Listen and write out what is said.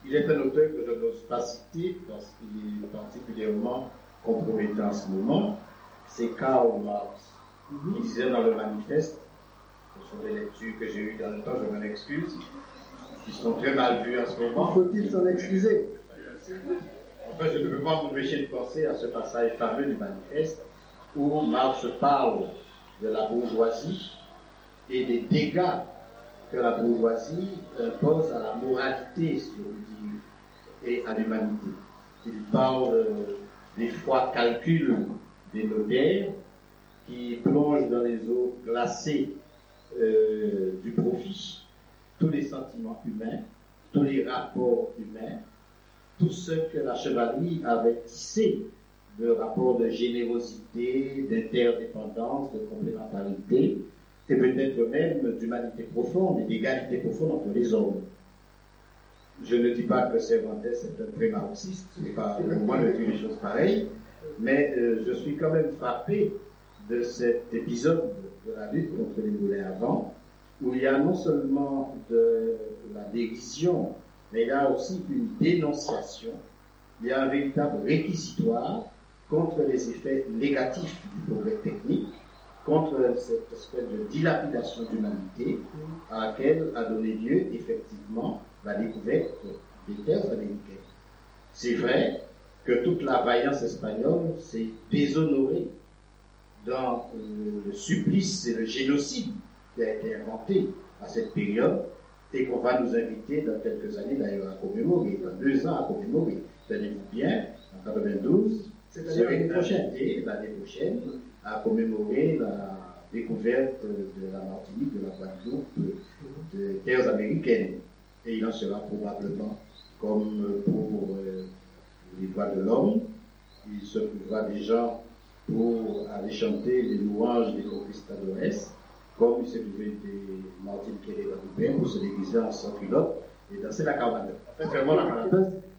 Il est un auteur que je n'ose pas citer parce qu'il est particulièrement compromettant en ce moment. C'est Karl Marx. Il disait dans le manifeste, ce sont des lectures que j'ai eues dans le temps, je m'en excuse, qui sont très mal vues en ce moment. Faut-il s'en excuser? Enfin, je ne peux pas m'empêcher de penser à ce passage fameux du manifeste où Marx parle de la bourgeoisie et des dégâts que la bourgeoisie impose à la moralité, si on veut dire, et à l'humanité. Il parle des froids calculs des notaires qui plongent dans les eaux glacées du profit tous les sentiments humains, tous les rapports humains, tout ce que la chevalerie avait tissé de rapports de générosité, d'interdépendance, de complémentarité, et peut-être même d'humanité profonde et d'égalité profonde entre les hommes. Je ne dis pas que Cervantes est un pré-marxiste, ce n'est pas le moment de dire des choses pareilles, mais je suis quand même frappé de cet épisode de la lutte contre les moulins à vent, où il y a non seulement de la dérision, mais il y a aussi une dénonciation, il y a un véritable réquisitoire contre les effets négatifs du progrès technique, contre cette espèce de dilapidation d'humanité à laquelle a donné lieu effectivement la découverte des terres américaines. C'est vrai que toute la vaillance espagnole s'est déshonorée dans le supplice et le génocide qui a été inventé à cette période et qu'on va nous inviter dans quelques années d'ailleurs à commémorer, dans 2 ans à commémorer. Tenez-vous bien, en 92, c'est l'année prochaine, et l'année prochaine, à commémorer la découverte de la Martinique, de la Guadeloupe, de terres américaines. Et il en sera probablement, comme pour les droits de l'homme, il se trouvera des gens pour aller chanter les louanges des conquistadores, comme il s'est trouvé des Martiniquais et des Guadeloupéens pour se déguiser en sans-culotte et danser la carbone. En fait, vraiment la carbone.